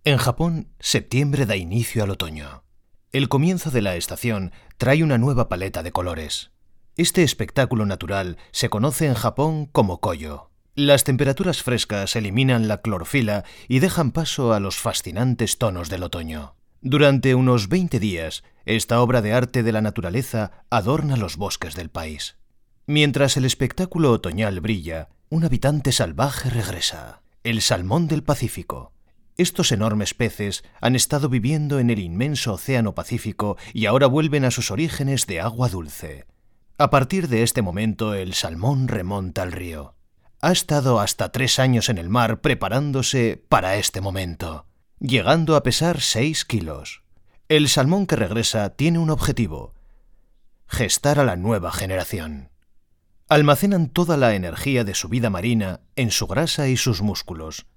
En Japón, septiembre da inicio al otoño. El comienzo de la estación trae una nueva paleta de colores. Este espectáculo natural se conoce en Japón como koyo. Las temperaturas frescas eliminan la clorofila y dejan paso a los fascinantes tonos del otoño. Durante unos 20 días, esta obra de arte de la naturaleza adorna los bosques del país. Mientras el espectáculo otoñal brilla, un habitante salvaje regresa, el salmón del Pacífico. Estos enormes peces han estado viviendo en el inmenso océano Pacífico y ahora vuelven a sus orígenes de agua dulce. A partir de este momento, el salmón remonta al río. Ha estado hasta 3 años en el mar preparándose para este momento, llegando a pesar 6 kilos. El salmón que regresa tiene un objetivo: gestar a la nueva generación. Almacenan toda la energía de su vida marina en su grasa y sus músculos.